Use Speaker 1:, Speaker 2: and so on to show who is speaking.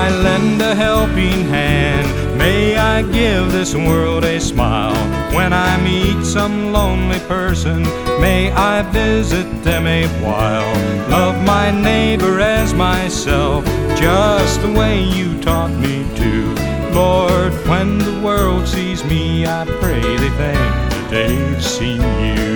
Speaker 1: I lend a helping hand. May I give this world a smile. When I meet some lonely person, may I visit them a while. Love my neighbor as myself, just the way you taught me to. Lord, when the world sees me, I pray they think that they've seen you.